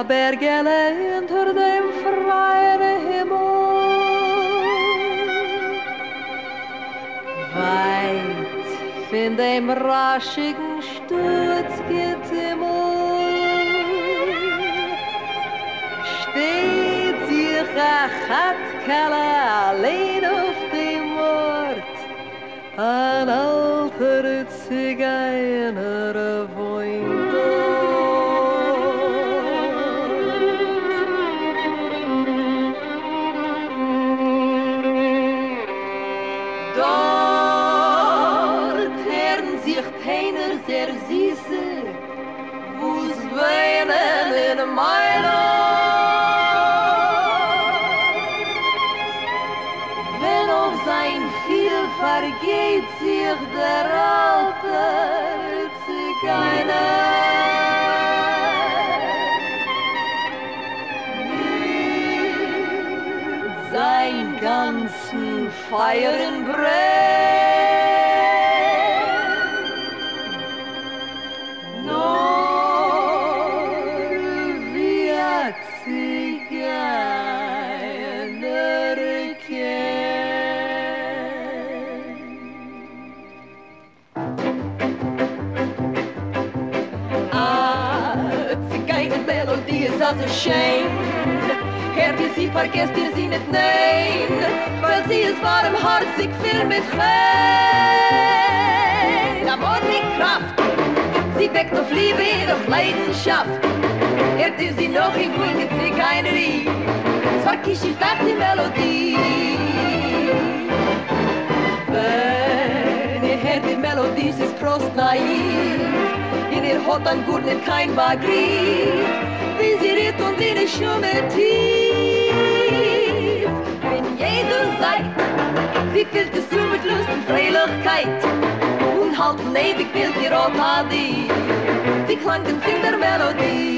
Bergele hinter dem freien Himmel. Weit von dem raschigen Sturzgetimmel steht sich ein Chattkele allein auf dem Ort. Ein alter Zigeuner wohnt dort hören sich Teiner sehr süße, wo's weinen in meiner. Wenn auf sein Viel vergeht sich der alte Zigeuner. Sein ganzen Feiern brennt, nur wie ein Zigeuner kennt. Zigeunermelodie ist also schön. Hört ihr sie, vergesst ihr sie nicht, nein, weil sie ist warmherzig, viel mit Fein. Amor mit Kraft, sie weckt auf Liebe, auf Leidenschaft. Hört ihr sie noch, ich will mit Zigeunerie, zwar kischig nach die Melodie. Wenn ihr hört die Melodie, sie ist prost naiv, in ihr hat dann gut nicht kein Begriff, wie sie ritt und wie die Schumme tief. Wenn jeder seid, sie füllt es zu mit Lust und Freilichkeit und halten ewig Bild die Rotadie, die Klangen von der Melodie.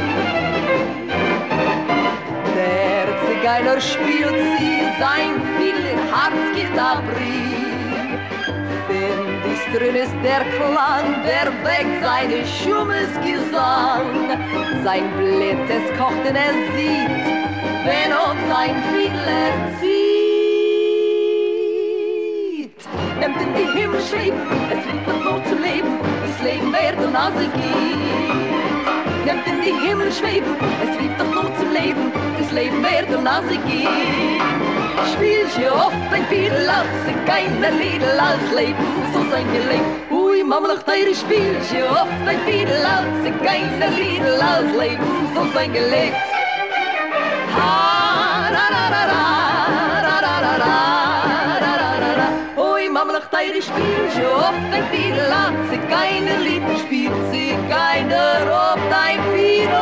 Der Zigeuner spielt sie, sein viel Herz geht abrie. Wenn dies drin ist der Klang, der weckt seine Schummes Gesang. Sein Blit, es kocht und sieht, wenn auf sein Fiedler zieht. Nimmt in die Himmel schweben, es liegt doch nur zu leben, das Leben wird und Nase geht. Nimmt in die Himmel schweben, es liegt doch nur zum Leben, das Leben wird und Nase geht. Spielst je oft ein Fiedel aus, keine Liedel als Leben, so sein gelebt. Ui, Mamlach, deine spielst je oft ein Fiedel aus, keine Liedel als Leben, so sein gelebt. Ha, ra, ra, ra, ra, ra, ra, ra, ra, ra, ra, ra, ra. Ui, Mamlach, deine spielst je oft ein Fiedel aus, keine Liedel spielt sie, keiner auf dein Fiedel.